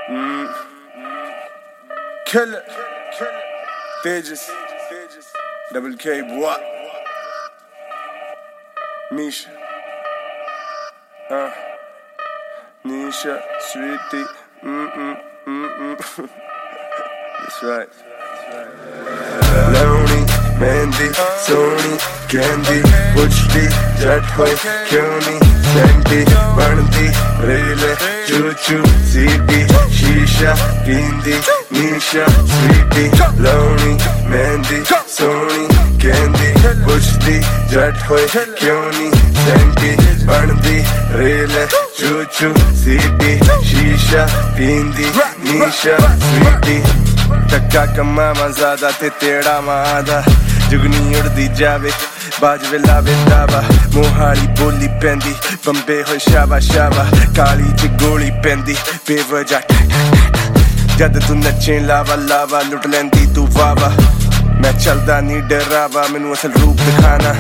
Killer, Tejas, Double K, boy. Misha, Nisha, Sweetie, That's right. Lonely, Mandy, Sony, Candy, Puchdi, Jathoy, Kyoni, Sandy, Barndi, Rele, Choo-choo, CD, Shisha, Pindi, Nisha, Sweetie, Lonely, Mandy, Sony, Candy, Puchdi, Jathoy, Kyoni, Sandy, Barndi, Rele, Choo-choo, CD, Shisha, Pindi, Nisha, Sweetie. टक्का कम्मा मज़ादा ते तेड़ा मादा जुगनी उड़दी जावे बाज वेला वेदावा मोहाली बोली पैंदी बंबे हो शावा शावा काली च गोली पैंदी बेवजह जद तू नचे लावा लावा लुट लैंदी तू वावा मैं चलदा नी डरावा मैनू असल रूप दिखाना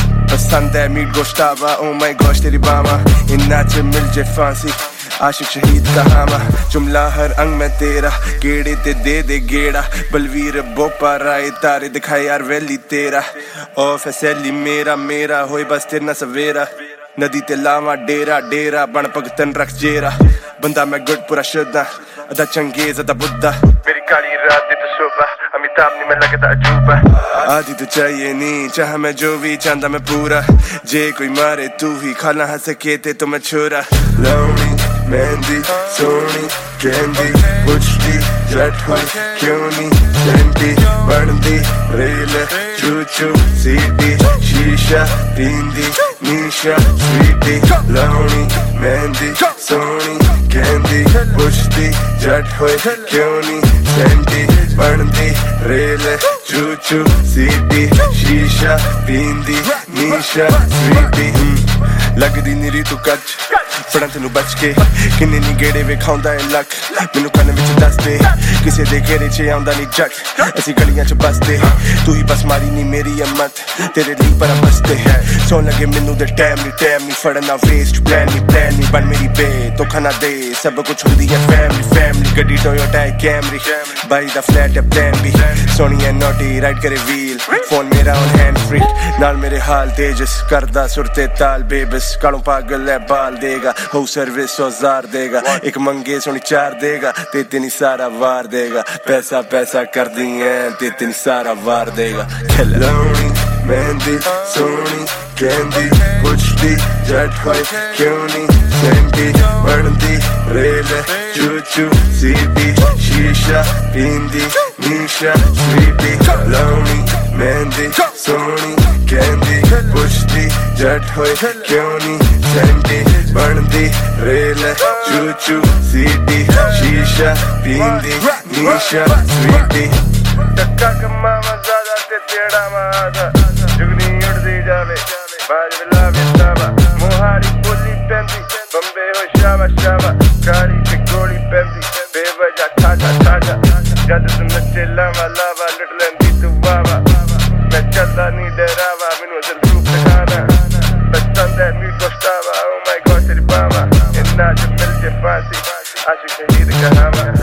पसंद है मीट गोश्तावा ओ माय गॉश तेरी बामा इन्ना च मिल जे फांसी आशिक शहीद कहावा जुमला हर अंग में तेरा गेड़े ते दे गेड़ा बलवीर बोपा राय तारे दिखाए यार वैली तेरा ओ फैसली मेरा मेरा होए बस तेरे ना सवेरा नदी ते लावा डेरा डेरा बन भगतन रख जेरा बंदा मैं गुड पूरा शुद्धा अदा चंगेज अदा बुद्धा मेरी काली रात दी तो शोभा अमिताभ नहीं मैं लगता अजूबा आदि तो चाहिए नहीं चाह मैं जो भी चाहता मैं पूरा जे कोई मारे तू ही खाना हंस सके ते तो मैं छोरा Lonely Mandy, Sony, Candy, Puchdi, Jathoy, Kyoni, Sandy, Barndi, Rele, Choo-choo, CD, Shisha, Pindi, Nisha, Sweetie, Lonely, Mandy, Sony, Candy, Puchdi, Jathoy, Kyoni, Sandy, Barndi, Rele, Choo-choo, CD, Shisha, Pindi, Nisha, Sweetie. लगदी निरी तू कच फड़न तेनू बच के किन्ने नी गेड़े वेखाउंदा ए luck मैनू कन्न विच दस दे किसे दे घेरे च आउंदा नी जट असी गलियां च बसदे तू ही बस मारी नी मेरी हिम्मत तेरे लिए पर बसदे सोन लगे मैनू दे टाइम नी फड़ना वेस्ट प्लान नी बन मेरी बे तो खाना दे सब कुछ हुंदी है फैमिली गड्डी टोयोटा है कैमरी बाई दा फ्लैट है प्लान बी सोनी है नोटी राइड करे व्हील फोन मेरा ऑन हैंड फ्री नाल मेरे हाल तेजस करदा सुरते ताल बेबस कालों पागल है बाल देगा हो सर्विस औजार देगा एक मंगे सोनी चार देगा ते तेनी सारा वार देगा पैसा पैसा कर दी है ते तेनी सारा वार देगा Lonely Mandy Sony Candy Puchdi Jathoy Kyoni Sandy Barndi Rele Choo-choo CD Shisha Pindi Nisha Sweetie Lonely Mandy Sony Candy Puchdi Jathoy Kyoni Sandy Barndi Rele Choo-choo CD Shisha Pindi Nisha Sweetie टक्का कम्मा मज़ादा ते तेड़ा मादा जुगनी उड़दी जावे बाज वेला वेदावा मोहाली बोली पैंदी बंबे हो शावा शावा काली च गोली पैंदी बेवजह ठाजा जद तू नचे लावा लावा लुट लैंदी तू वावा मैं चलदा नी डरावा मैनू असल रूप दिखाना पसंद है मीट गोश्तावा ओ माय गॉड तेरी बामा इन्ना च मिल जे फांसी आशिक शहीद कहावा